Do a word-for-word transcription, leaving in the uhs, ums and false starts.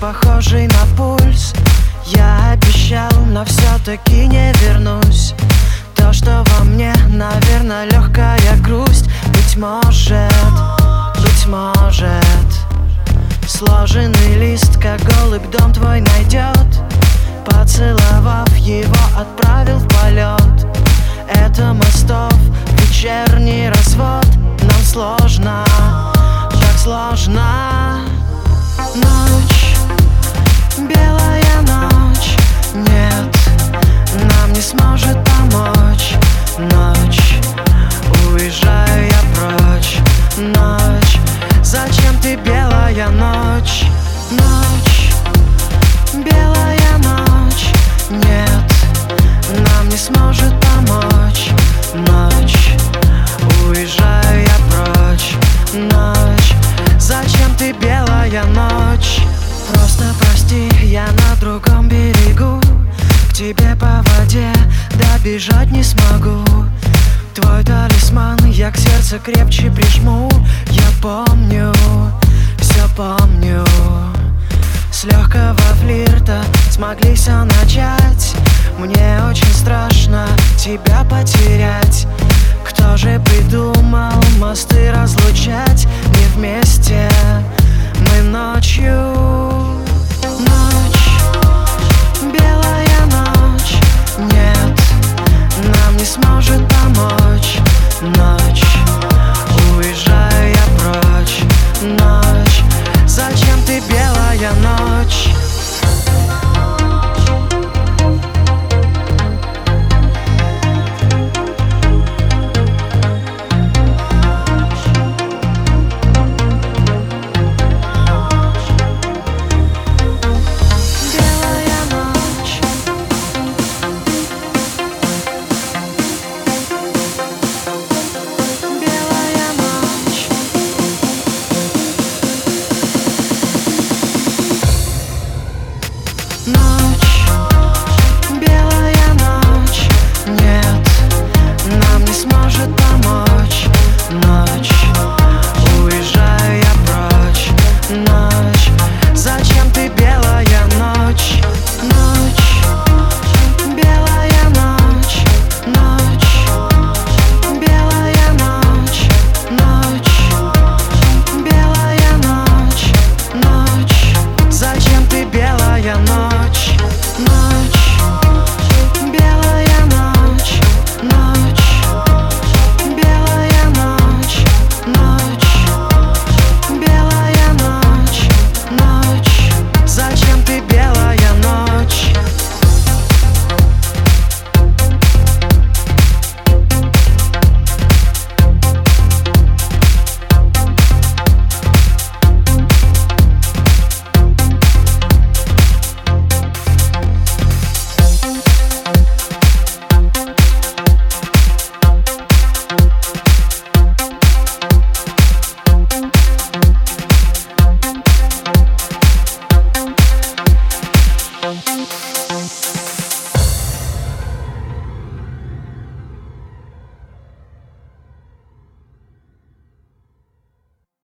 похожий на пульс. Я обещал, но все-таки не вернусь. То, что во мне, наверное, легкая грусть. Быть может, быть может, сложенный лист, как голубь, дом твой найдет. Поцеловав его, отправил в полет. Это мостов вечерний развод. Нам сложно, так сложно. Ночь, белая ночь. Нет, нам не сможет помочь. Ночь, уезжаю я прочь. Ночь, зачем ты, белая ночь? Ночь, белая ночь. Нет, нам не сможет помочь. Ночь, уезжаю я прочь. Ночь, зачем ты, белая ночь? Просто прости, я на другом берегу. К тебе по воде добежать не смогу. Твой талисман я к сердцу крепче прижму. Я помню, все помню. С легкого флирта смогли все начать. Мне очень страшно тебя потерять. Кто же придумал мосты разлучать? Не вместе